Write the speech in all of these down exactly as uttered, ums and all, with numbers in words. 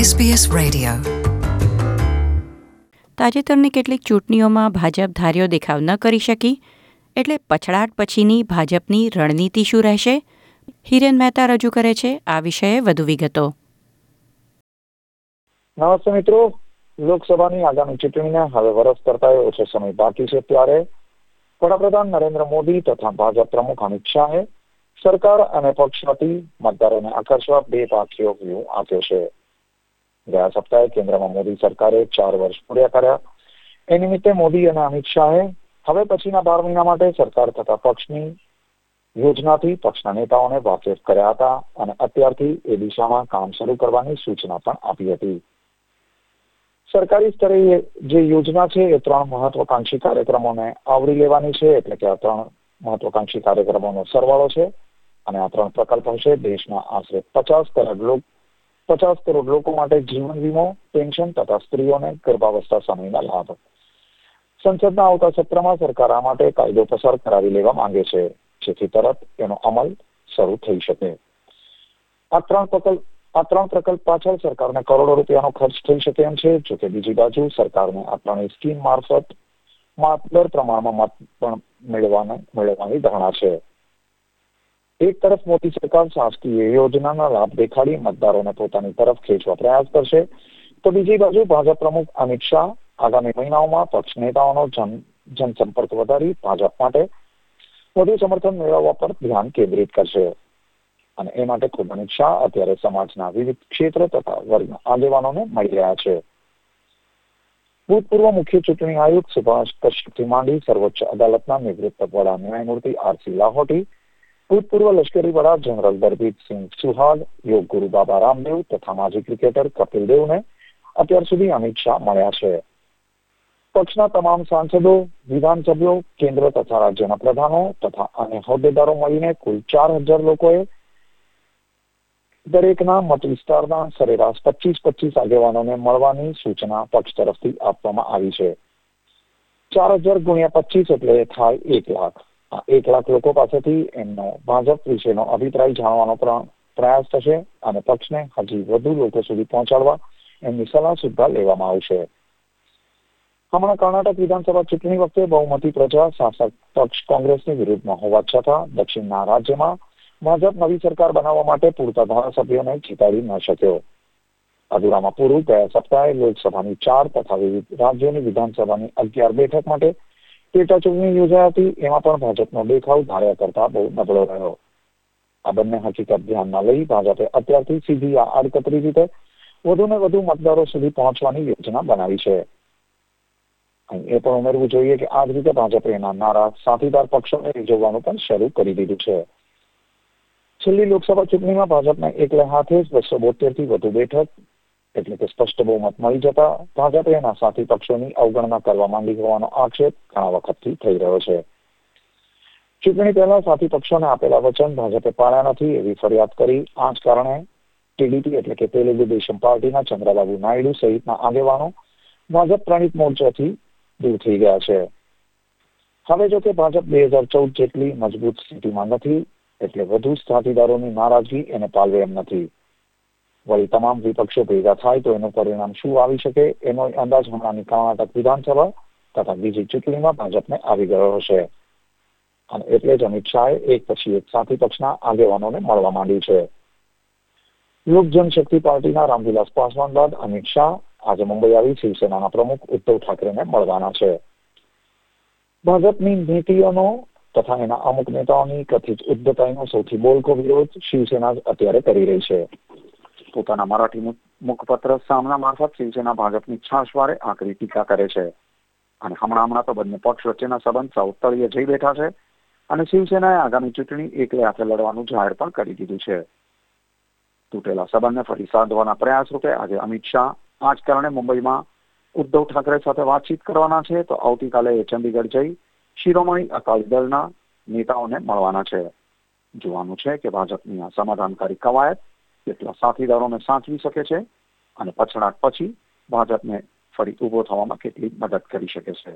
S B S radio. તાજેતરની કેટલીક ચૂંટણીઓમાં ભાજપ ધાર્યો દેખાવ ન કરી શકી, એટલે પછડાટ પછીની ભાજપની રણનીતિ શું રહેશે? હિરેન મહેતા રજૂ કરે છે આ વિષયે વધુ વિગતો. નમસ્તે મિત્રો. લોકસભાની આગામી ચૂંટણીને હવે વરસ કરતા ઓછો સમય બાકી છે, ત્યારે વડાપ્રધાન નરેન્દ્ર મોદી તથા ભાજપ પ્રમુખ અમિત શાહે સરકાર અને પક્ષ વતી મતદારોને આકર્ષવા બે પાંખીઓ વ્યૂહ આપ્યો છે. ગયા સપ્તાહે કેન્દ્રમાં મોદી સરકારે ચાર વર્ષ પૂર્યા કર્યા. એ નિમિત્તે મોદી અને અમિત શાહે હવે પછીના બાર મહિના માટે સરકાર તથા પક્ષની યોજનાથી પક્ષના નેતાઓને વાકેફ કર્યા હતા અને અત્યારથી એ દિશામાં કામ શરૂ કરવાની સૂચના પણ આપી હતી. સરકારી સ્તરે જે યોજના છે એ ત્રણ મહત્વકાંક્ષી કાર્યક્રમોને આવરી લેવાની છે, એટલે કે આ ત્રણ મહત્વકાંક્ષી કાર્યક્રમોનો સરવાળો છે અને આ ત્રણ પ્રકલ્પ હશે. દેશના આશરે પચાસ કરોડ લોકો પચાસ કરોડ લોકો માટે જીવન વીમો, પેન્શન તથા સ્ત્રીઓને ગર્ભાવસ્થા સમયના લાભ. સંસદના આવતા સત્રમાં સરકાર આ માટે કાયદો પસાર કરાવી લેવા માંગે છે, જેથી તરત એનો અમલ શરૂ થઈ શકે. આ ત્રણ પ્રકલ્પ આ ત્રણ પ્રકલ્પ પાછળ સરકારને કરોડો રૂપિયાનો ખર્ચ થઈ શકે એમ છે. જોકે બીજી બાજુ સરકારને આ ત્રણેય સ્કીમ મારફત માતબર પ્રમાણમાં મત પણ મેળવવાના મેળવવાની ધારણા છે. એક તરફ મોદી સરકાર શાસકીય યોજનાના લાભ દેખાડી મતદારોને પોતાની તરફ ખેંચવા પ્રયાસ કરશે, તો બીજી બાજુ ભાજપ પ્રમુખ અમિત શાહ આગામી મહિનાઓમાં પક્ષ નેતાઓનો જન જનસંપર્ક વધારી ભાજપ માટે વધુ સમર્થન મેળવવા પર ધ્યાન કેન્દ્રિત કરશે. અને એ માટે ખુદ અમિત શાહ અત્યારે સમાજના વિવિધ ક્ષેત્ર તથા વર્ગના આગેવાનોને મળી રહ્યા છે. ભૂતપૂર્વ મુખ્ય ચૂંટણી આયુક્ત સુભાષ કશ્યપથી માંડી સર્વોચ્ચ અદાલતના નિવૃત્ત વડા ન્યાયમૂર્તિ આર સી લાહોટી, ભૂતપૂર્વ લશ્કરી વડા જનરલ દરબીરસિંહ સુહાગ, યોગ ગુરુ બાબા રામદેવ તથા માજી ક્રિકેટર કપિલ દેવને અત્યાર સુધી અમિત શાહ મળ્યા છે. પક્ષના તમામ સાંસદો, વિધાનસભ્યો, કેન્દ્ર તથા રાજ્યના પ્રધાનો તથા અન્ય હોદ્દેદારો મળીને કુલ ચાર હજાર લોકોએ દરેકના મત વિસ્તારના સરેરાશ પચીસ પચીસ આગેવાનોને મળવાની સૂચના પક્ષ તરફથી આપવામાં આવી છે. ચાર હજાર ગુણ્યા પચીસ એટલે થાય એક લાખ. આ એક લાખ લોકો પાસેથી એમનો ભાજપ વિશેનો અભિપ્રાય જાણવાનો પ્રયાસ થશે અને પક્ષને હજી વધુ લોકો સુધી પહોંચાડવા એમની સલાહ સુદ્ધા લેવામાં આવશે. હમણાં કર્ણાટક વિધાનસભા ચૂંટણી વખતે બહુમતી પ્રજા શાસક પક્ષ કોંગ્રેસની વિરુદ્ધમાં હોવા છતાં દક્ષિણના રાજ્યમાં ભાજપ નવી સરકાર બનાવવા માટે પૂરતા ધારાસભ્યોને જીતાડી ન શક્યો. અધૂરામાં પૂરું ગયા સપ્તાહે લોકસભાની ચાર તથા વિવિધ રાજ્યોની વિધાનસભાની અગિયાર બેઠક માટે પેટા ચૂંટણી યોજાઈ હતી. એમાં પણ ભાજપનો દેખાવ ધાર્યા કરતા બહુ નબળો રહ્યો. આ બંને હકીકત ધ્યાનમાં લઈ ભાજપે અત્યારથી સીધી આ આડકતરી રીતે વધુ ને વધુ મતદારો સુધી પહોંચવાની યોજના બનાવી છે. અહીં એ પણ ઉમેરવું જોઈએ કે આ જ રીતે ભાજપે એના નારા સાથીદાર પક્ષોને રીઝવવાનું પણ શરૂ કરી દીધું છે. છેલ્લી લોકસભા ચૂંટણીમાં ભાજપને એકલે હાથે જ બસો બોતેર થી વધુ બેઠક એટલે કે સ્પષ્ટ બહુમત મળી જતા ભાજપે એના સાથી પક્ષોની અવગણના કરવા માંડી હોવાનો આક્ષેપ ઘણા વખતથી થઈ રહ્યો છે. ચૂંટણી પહેલા સાથી પક્ષોને આપેલા વચન ભાજપે પાળ્યા નથી એવી ફરિયાદ કરી આ જ કારણે ટીડીપી એટલે કે તેલુગુ દેશમ પાર્ટીના ચંદ્રબાબુ નાયડુ સહિતના આગેવાનો ભાજપ પ્રણીત મોરચાથી દૂર થઈ ગયા છે. હવે જો કે ભાજપ બે હજાર ચૌદ જેટલી મજબૂત સ્થિતિમાં નથી, એટલે વધુ સાથીદારોની નારાજગી એને પાલવે એમ નથી. વળી તમામ વિપક્ષો ભેગા થાય તો એનું પરિણામ શું આવી શકે એનો અંદાજ હમણાંની કર્ણાટક વિધાનસભા તથા બીજી ચૂંટણીમાં ભાજપને આવી ગયો હશે. અને એટલે જ અમિત શાહે એક પછી એક સાથી પક્ષના આગેવાનોને મળવા માંડ્યું છે. લોક જનશક્તિ પાર્ટીના રામવિલાસ પાસવાન બાદ અમિત શાહ આજે મુંબઈ આવી શિવસેનાના પ્રમુખ ઉદ્ધવ ઠાકરેને મળવાના છે. ભાજપની નીતિઓનો તથા એના અમુક નેતાઓની કથિત ઉદ્ધતાઈનો સૌથી બોલકો વિરોધ શિવસેના જ અત્યારે કરી રહી છે. પોતાના મરાઠી મુખપત્ર સામના મારફત શિવસેના ભાજપની છાશવારે આકરી ટીકા કરે છે. અને હમણાં હમણાં તો બંને પક્ષ વચ્ચેના સંબંધ સાવ તળિયે જઈ બેઠા છે અને શિવસેનાએ આગામી ચૂંટણી એકલે હાથે લડવાનું જાહેર પણ કરી દીધું છે. તૂટેલા સંબંધને ફરી સાધવાના પ્રયાસ રૂપે આજે અમિત શાહ આ જ કારણે મુંબઈમાં ઉદ્ધવ ઠાકરે સાથે વાતચીત કરવાના છે, તો આવતીકાલે એ ચંદીગઢ જઈ શિરોમણી અકાલી દળના નેતાઓને મળવાના છે. જોવાનું છે કે ભાજપની આ સમાધાનકારી કવાયત કેટલા સાથીદારોને સાચવી શકે છે અને પછડાટ પછી ભાજપને ફરી ઉભો થવામાં કેટલી મદદ કરી શકે છે.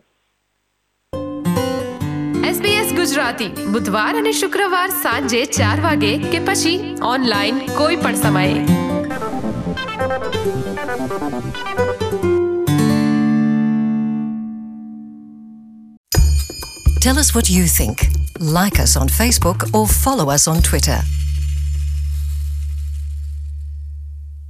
એસ બી એસ ગુજરાતી બુધવાર અને શુક્રવાર સાંજે ચાર વાગે કે પછી ઓનલાઈન કોઈ પણ સમયે. Tell us what you think. Like us on Facebook or follow us on Twitter.